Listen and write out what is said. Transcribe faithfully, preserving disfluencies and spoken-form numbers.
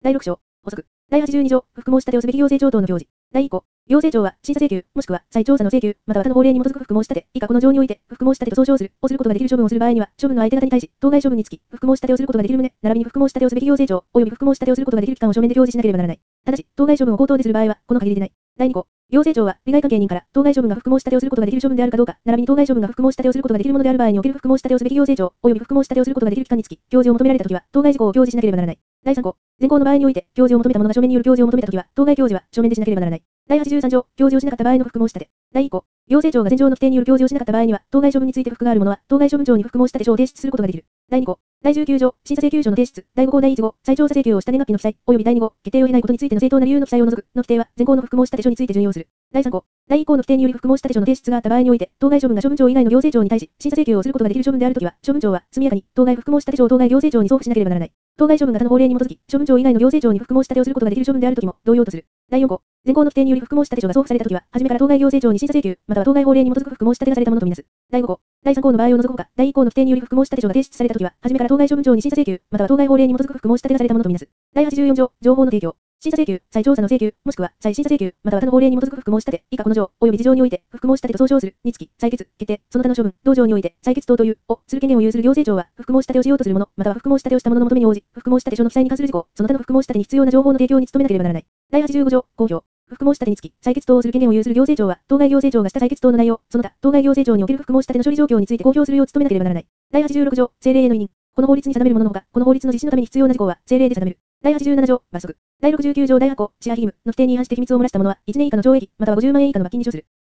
だいろく章、補足。だいはちじゅうに条、不服申し立てをすべき行政庁等の表示。だいいっ項、行政庁は、審査請求、もしくは、再調査の請求、または他の法令に基づく不服申し立て、以下この条において、不服申し立てと総称する、をすることができる処分をする場合には、処分の相手方に対し、当該処分につき、不服申し立てをすることができる旨、並びに不服申し立てをすべき行政庁、及び不服申し立てをすることができる機関を書面で表示しなければならない。ただし、当該処分を口頭でする場合は、この限りでない。だいに項、行政庁は、利害関係人から、当該処分が不服申し立てをすることができる処分であるかどうか、並びに当該処分が不服申し立てをすることができるものである場合における不服申し立てをすべき行政庁、及び不服申し立てをすることができる機関につき、表示を求められたときは、当該事項を表示しなければならない。だいさん項、前項の場合において、表示を求めた者が書面による表示を求めたときは、当該表示は書面でしなければならない。だいはちじゅうさん条、表示をしなかった場合の不服申し立て。だいいっ項、行政庁が前条の規定による表示をしなかった場合には、当該処分について不服がある者は、当該処分庁に不服申し立て書を提出することができる。だいに項、だいじゅうきゅう条、審査請求書の提出。だいご項第いち号、再調査請求をした年月日の記載、及びだいに号、決定を得ないことについての正当な理由の記載を除く、の規定は、前項の不服申し立て書について準用する。だいさん項、だいいっ項の規定により不服申し立て書の提出があった場合において、当該処分が処分庁以外の行政庁に対し、審査請求をすることができる処分であるときは、処分庁は、速やかに、当該不服申し立て書を当該行政庁に送付しなければならない。当該処分が他の法令に基づき、処分庁以外の行政庁に不服申し立てをすることができる処分であるときも、同様とする。だいよん項、前項の規定により不服申し立て書が送付されたときは、初めから当該行政庁に審査請求、または当該法令に基づく不服申し立てがされたものとみなす。だいご項、だいさん項の場合を除くほか、だいいっ項の規定により不服申し立て書が提出されたときは、初めから当該処分庁に審査請求、または当該法令に基づく不服申し立てがされたものとみなす。だいはちじゅうよん条、情報の提供。審査請求、再調査の請求、もしくは再審査請求、または他の法令に基づく不服申し立て、以下この条、及び事情において、不服申し立てと総称する、につき、採決、決定、その他の処分、同条において、採決等という、を、する権限を有する行政庁は、不服申し立てをしようとする者、または不服申し立てをした者の求めに応じ、不服申し立て書の記載に関する事項、その他の不服申し立てに必要な情報の提供に努めなければならない。だいはちじゅうご条、公表。不服申し立てにつき、採決等をする権限を有する行政庁は、当該行政庁がした採決等の内容、その他、当該行政庁における不服申し立ての処理状況について公表するよう努めなければならない。だいはちじゅうろく条、政令への委任。この法律に定めるもののほか、この法律の実施のために必要な事項は、政令で定める。だいはちじゅうなな条、罰則。だいろくじゅうきゅう条だいはち項、支配義務の規定に違反して機密を漏らした者は、いちねん以下の懲役、またはごじゅうまん円以下の罰金に処する。